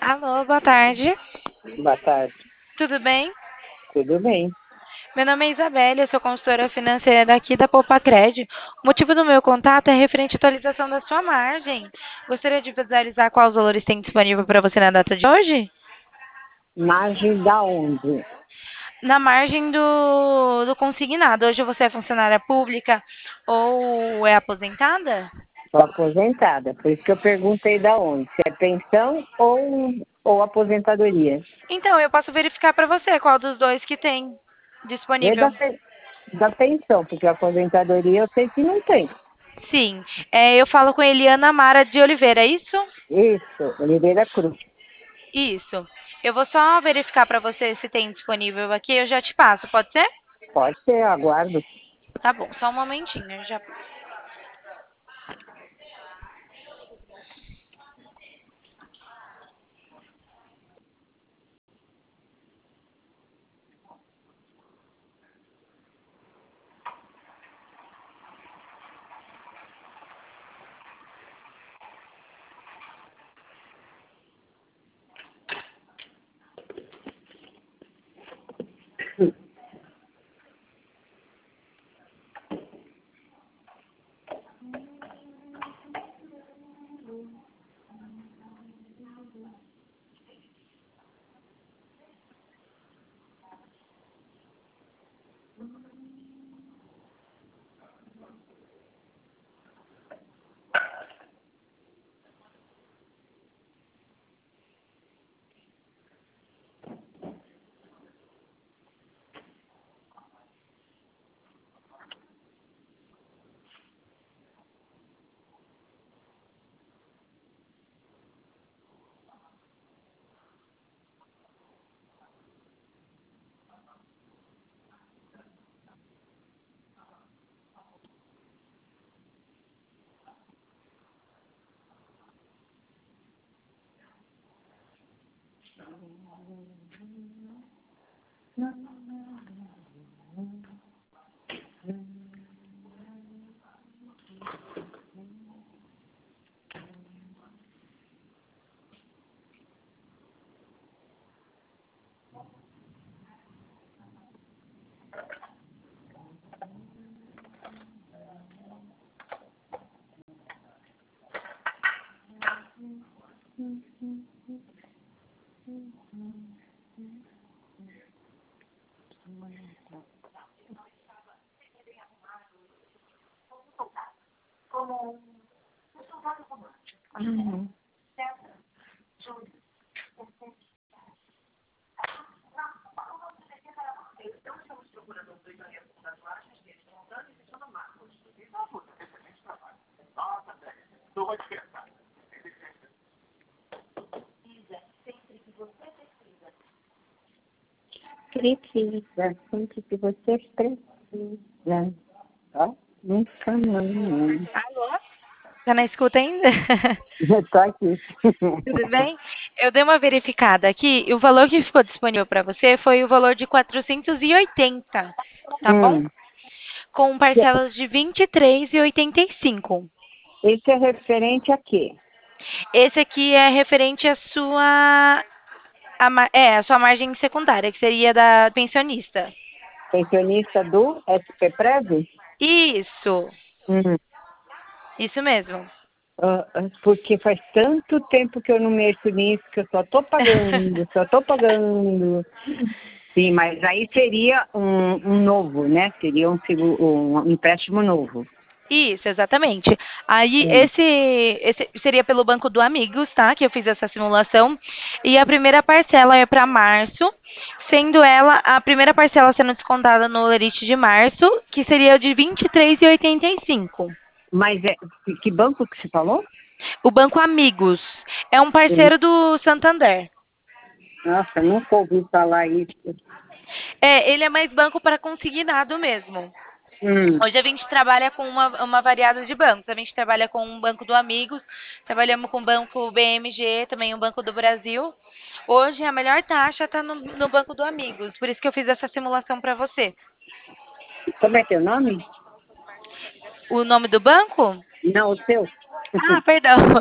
Alô, boa tarde. Boa tarde. Tudo bem? Tudo bem? Meu nome é Isabelle, eu sou consultora financeira daqui da Poupacred. O motivo do meu contato é referente à atualização da sua margem. Gostaria de visualizar quais valores tem disponível para você na data de hoje? Margem da onde? Na margem do consignado. Hoje você é funcionária pública ou é aposentada? Sou aposentada, por isso que eu perguntei da onde. Se é pensão ou aposentadoria. Então, eu posso verificar para você qual dos dois que tem Vê disponível. da pensão, porque a aposentadoria eu sei que não tem. Sim, eu falo com Eliana Mara de Oliveira, é isso? Isso, Oliveira Cruz. Isso. Eu vou só verificar para você se tem disponível aqui, eu já te passo, pode ser? Pode ser, aguardo. Tá bom, só um momentinho, eu já. Uhum. Precisa, sempre que você precisa. Ó, nunca mais. Alô? Tá na escuta ainda? Eu tô aqui. Tudo bem? Eu dei uma verificada aqui e o valor que ficou disponível para você foi o valor de 480, tá bom? Hum. Com parcelas de 23,85. Esse é referente a quê? Esse aqui é referente à sua a sua margem secundária, que seria da pensionista. Pensionista do SPPrev? Isso, Hum. isso mesmo. Porque faz tanto tempo que eu não mexo nisso, que eu só tô pagando, só tô pagando. Sim, mas aí seria um novo, né? Seria um empréstimo novo. Isso, exatamente. Aí, Hum. esse seria pelo Banco do Amigos, tá? Que eu fiz essa simulação. E a primeira parcela é para março, sendo ela a primeira parcela sendo descontada no lerite de março, que seria de 23,85. Mas que banco que você falou? O Banco Amigos é um Hum. parceiro do Santander. Nossa, nunca ouvi falar isso. Ele é mais banco para consignado mesmo. Hum. Hoje a gente trabalha com uma variada de bancos. A gente trabalha com o Banco do Amigos, trabalhamos com o Banco BMG, também o Banco do Brasil. Hoje a melhor taxa está no Banco do Amigos, por isso que eu fiz essa simulação para você. Como é teu nome? O nome do banco? Não, o seu. Ah, perdão.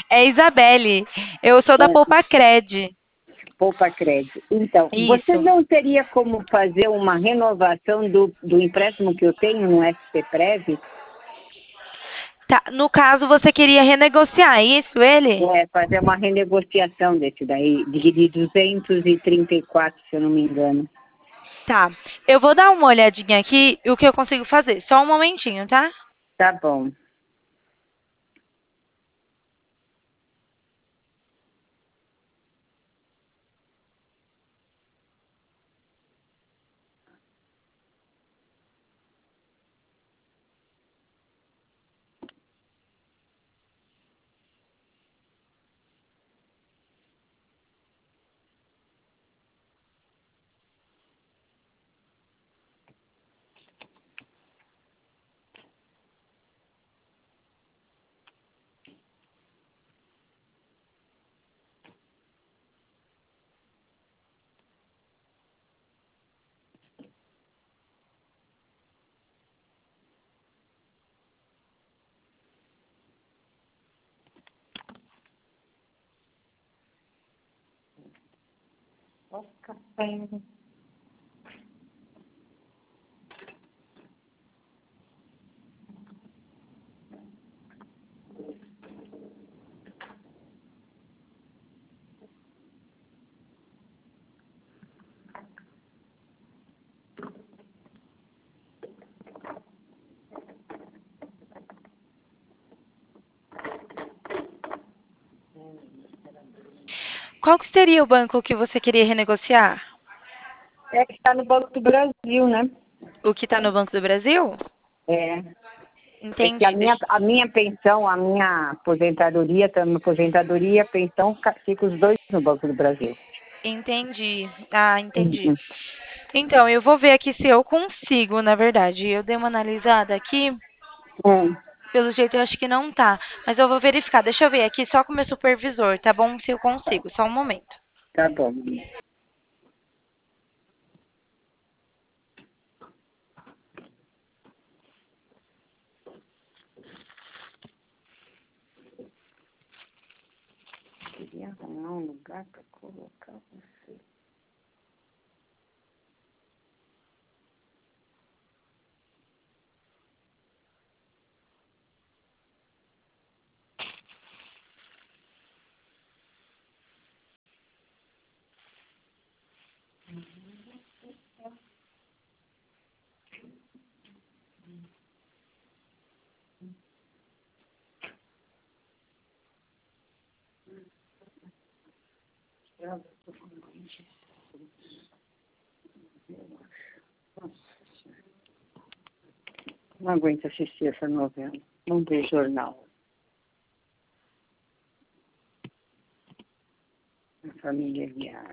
É Isabelle. Eu sou da É, Poupa Cred. Poupa Crédito. Então, vocês Isso. não teria como fazer uma renovação do empréstimo que eu tenho no SPPrev? Tá, no caso, você queria renegociar, é isso, ele? É, fazer uma renegociação desse daí, de 234, se eu não me engano. Tá. Eu vou dar uma olhadinha aqui o que eu consigo fazer. Só um momentinho, tá? Tá bom. Qual que seria o banco que você queria renegociar? É que está no Banco do Brasil, né? O que está no Banco do Brasil? É. É que Entendi. a minha pensão, a minha aposentadoria, a aposentadoria, a pensão, fica os dois no Banco do Brasil. Entendi. Ah, entendi. Uhum. Então, eu vou ver aqui se eu consigo, na verdade. Eu dei uma analisada aqui. Hum, Pelo jeito, eu acho que não tá. Mas eu vou verificar. Deixa eu ver aqui só com o meu supervisor, tá bom? Se eu consigo. Só um momento. tá bom. Queria arrumar um lugar para colocar você. Não aguento assistir essa novela. Não ver jornal. A família Guiar.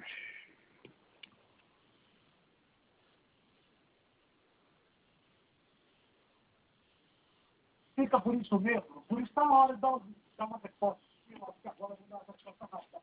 Fica por isso mesmo. Por isso está na hora de dar uma resposta. Agora vou dar uma resposta rápida.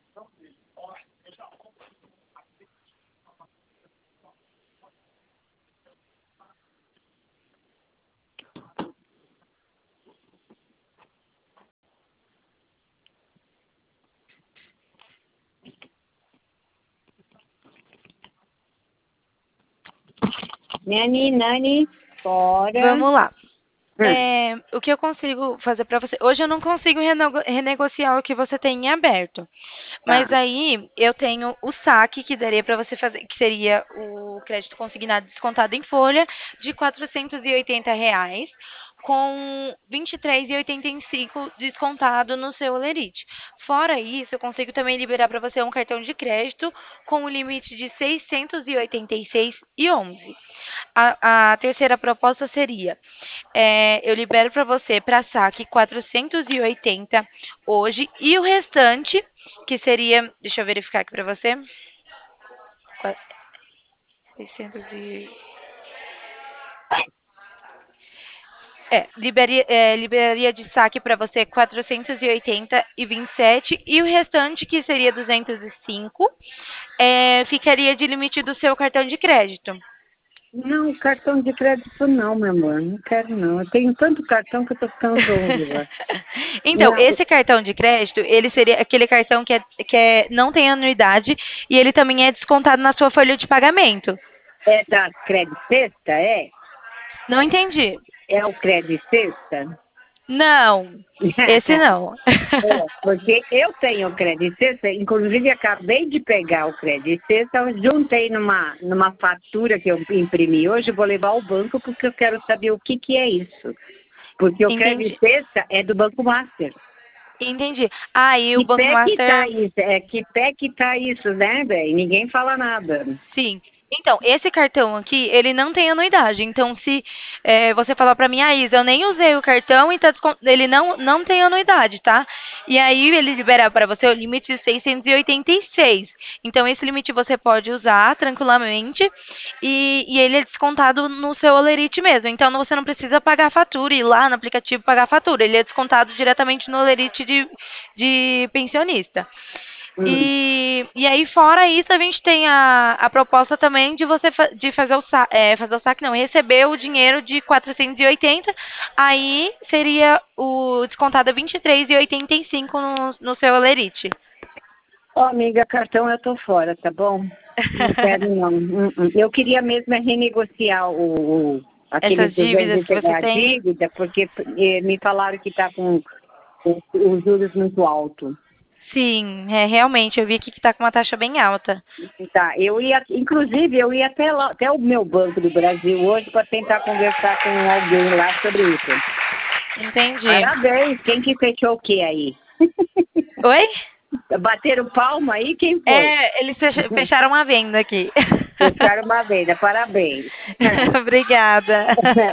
Nani, fora. Vamos lá. Hum, O que eu consigo fazer para você? Hoje eu não consigo renegociar o que você tem em aberto. Mas tá. aí eu tenho o saque que daria para você fazer, que seria o crédito consignado descontado em folha de R$ 480, com 23,85 descontado no seu Olerite. Fora isso, eu consigo também liberar para você um cartão de crédito com o limite de 686,11. A terceira proposta seria, eu libero para você para saque 480 hoje e o restante, que seria, deixa eu verificar aqui para você, 600 e... liberaria de saque para você 480,27 e o restante, que seria 205, ficaria de limite do seu cartão de crédito. Não, cartão de crédito não, meu amor. Não quero não. Eu tenho tanto cartão que eu tô ficando doida. Então, Não, esse cartão de crédito, ele seria aquele cartão não tem anuidade e ele também é descontado na sua folha de pagamento. é da Credit Sexta, é? Não entendi. É o Credit Sexta? Não, esse não. É, porque eu tenho o Credit Sexta, inclusive acabei de pegar o Credit Sexta, juntei numa fatura que eu imprimi hoje, vou levar ao banco porque eu quero saber o que é isso. Porque o Credit Entendi. Sexta é do Banco Master. Entendi. Aí o Que Banco pé que tá Master. isso? Que pé que tá isso, né, velho? Ninguém fala nada. Sim. Então, esse cartão aqui, ele não tem anuidade. Então, se você falar pra mim, Isa, eu nem usei o cartão e ele não tem anuidade, tá? E aí, ele libera pra você o limite de 686. Então, esse limite você pode usar tranquilamente e ele é descontado no seu Olerite mesmo. Então, você não precisa pagar a fatura, ir lá no aplicativo pagar a fatura. Ele é descontado diretamente no Olerite de pensionista. Hum. E aí, fora isso, a gente tem a proposta também de você de fazer o saque, não, receber o dinheiro de 480, aí seria o descontado 23,85 no seu Olerite. Ó, amiga, cartão eu tô fora, tá bom? Não quero não. Eu queria mesmo renegociar aqueles Essas desejos dívidas de que você pegar a tem. dívida, porque me falaram que tá com os juros muito altos. Sim, realmente, eu vi aqui que está com uma taxa bem alta. Tá, inclusive, eu ia até o meu Banco do Brasil hoje para tentar conversar com alguém lá sobre isso. Entendi. Parabéns, quem que fechou o que aí? Oi? Bateram palma aí, quem foi? Eles fecharam a venda aqui. Fecharam uma venda, parabéns. Obrigada.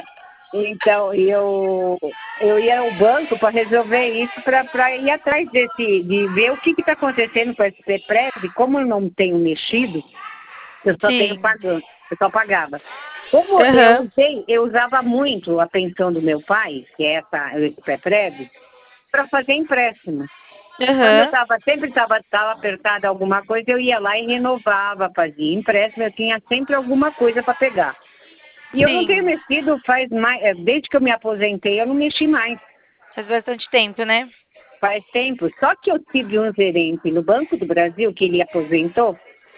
Então, eu ia ao banco para resolver isso, para ir atrás de ver o que está acontecendo com esse PEPREV. Como eu não tenho mexido, eu só tenho Sim. pagando, eu só pagava. Como Aham. eu usava muito a pensão do meu pai, que é esse PEPREV, para fazer empréstimo. Quando eu Aham. sempre estava apertada alguma coisa, eu ia lá e renovava, fazia empréstimo, eu tinha sempre alguma coisa para pegar. E eu não tenho Sim. mexido faz mais, desde que eu me aposentei, eu não mexi mais. Faz bastante tempo, né? Faz tempo. Só que eu tive um gerente no Banco do Brasil, que ele aposentou,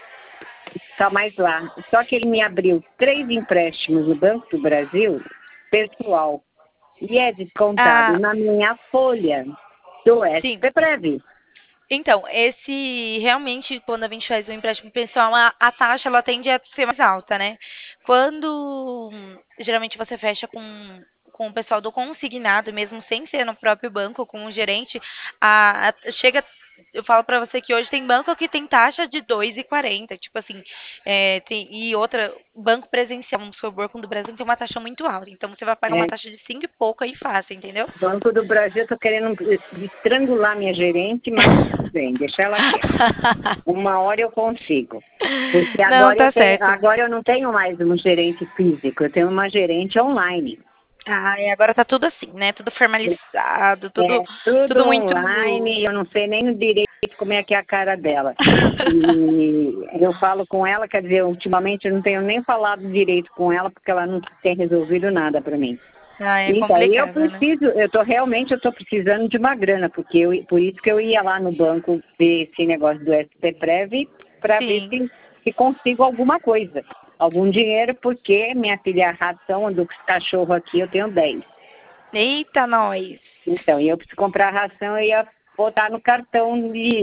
está mais lá. Só que ele me abriu 3 empréstimos no Banco do Brasil, pessoal. E é descontado Ah, na minha folha do sim. SPPrev. Então, esse realmente, quando a gente faz um empréstimo pessoal, a taxa ela tende a ser mais alta, né? Quando geralmente você fecha com o pessoal do consignado, mesmo sem ser no próprio banco, com o gerente, chega. Eu falo pra você que hoje tem banco que tem taxa de 2,40, tipo assim, e outra, banco presencial, vamos supor, com o do Brasil tem uma taxa muito alta, então você vai pagar uma É, taxa de 5 e pouco aí fácil, entendeu? Banco do Brasil, eu tô querendo estrangular minha gerente, mas tudo bem, deixa ela quieta. Uma hora eu consigo. Porque Não, tá certo. agora eu não tenho mais um gerente físico, eu tenho uma gerente online. Ah, e agora tá tudo assim, né? Tudo formalizado, É tudo tudo muito. online, eu não sei nem direito como é que é a cara dela. E eu falo com ela, quer dizer, ultimamente eu não tenho nem falado direito com ela, porque ela não tem resolvido nada para mim. Ah, é Então, complicado, né? eu tô precisando de uma grana, porque por isso que eu ia lá no banco ver esse negócio do SPPrev para ver Sim. se consigo alguma coisa, algum dinheiro, porque minha filha, a ração dos cachorros aqui, eu tenho 10. Eita, nós. Então, e eu preciso comprar ração, eu ia botar no cartão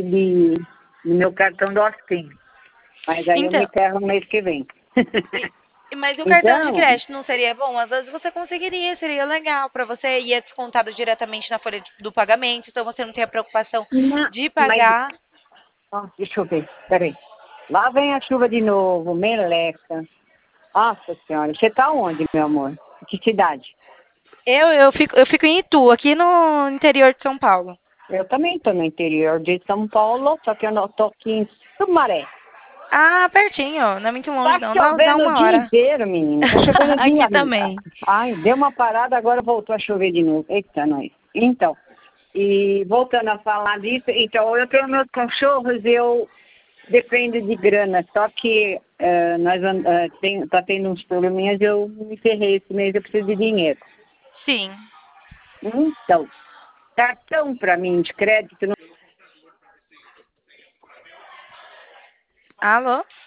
no meu cartão do Austin. Mas aí eu me Então, ferro no mês que vem. mas o cartão de Então, crédito não seria bom? Às vezes você conseguiria, seria legal pra você, e é descontado diretamente na folha do pagamento, então você não tem a preocupação de mas pagar. ó, deixa eu ver, peraí. Lá vem a chuva de novo, meleca. Nossa Senhora, você tá onde, meu amor? Que cidade? Eu fico em Itu, aqui no interior de São Paulo. Eu também tô no interior de São Paulo, só que eu não tô aqui em Sumaré. Ah, pertinho, não é muito longe Tá não, dá chovendo o uma dia hora. inteiro, menina. Tá chovendo o dia. Aqui também. Ai, deu uma parada, agora voltou a chover de novo. Eita, nós. Então, e voltando a falar disso, então eu tenho meus cachorros, depende de grana, só que tá tendo uns probleminhas, eu me ferrei esse mês, eu preciso de dinheiro. Sim. Então, cartão para mim de crédito. Alô?